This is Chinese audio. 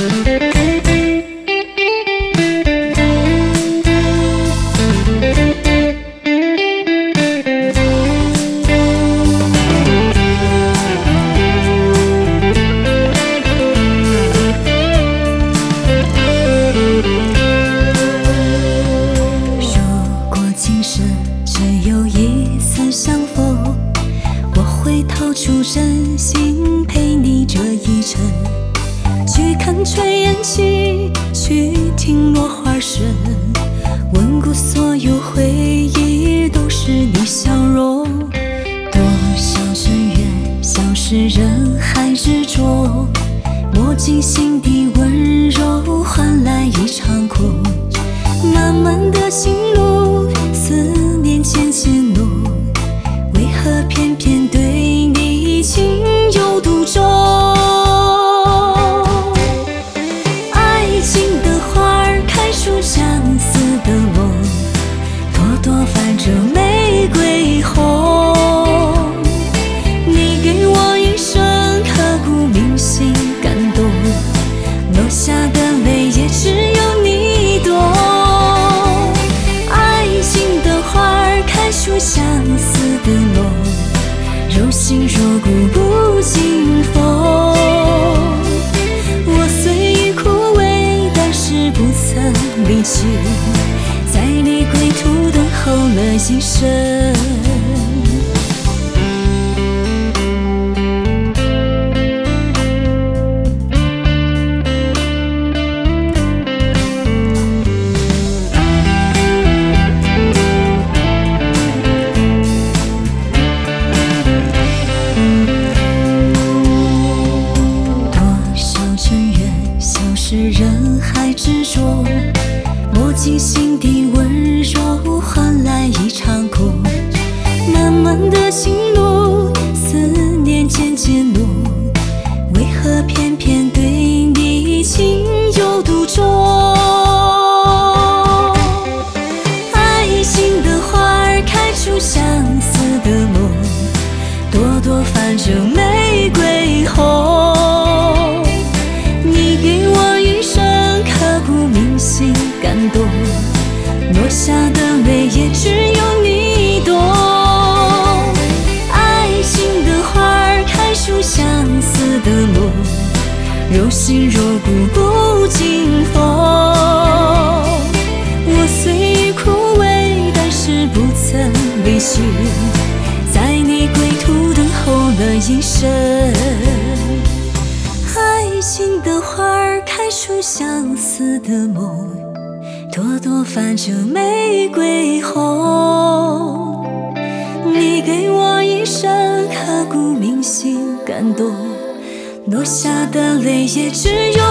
掏出真心陪你这一程，去看炊烟起，去听落花声，温故所有回忆都是你笑容。多少尘缘消失人海之中，磨尽心底温柔换来一场空。漫漫的心路，思念渐渐浓，为何偏偏对你情有独钟？爱情的花儿开出相思的梦，朵朵泛着玫瑰红。你给我一生刻骨铭心感动，落下的泪也只有你懂。爱情的花儿开出相思的梦，柔心若骨不惊风。我虽已枯萎，但是不曾离去，在你归途等候了一生。人海之中，磨尽心底温柔换来一场空。漫漫的心路，思念渐渐浓，为何偏偏对你情有独钟？爱情的花儿开出相思的梦，朵朵泛着玫瑰红。感动，落下的泪也只有你懂。爱情的花儿开出相思的梦，柔心若骨不惊风。我虽已枯萎，但是不曾离去，在你归途等候了一生。爱情的花儿开出相思的梦，朵朵泛着玫瑰红。你给我一生刻骨铭心感动，落下的泪也只有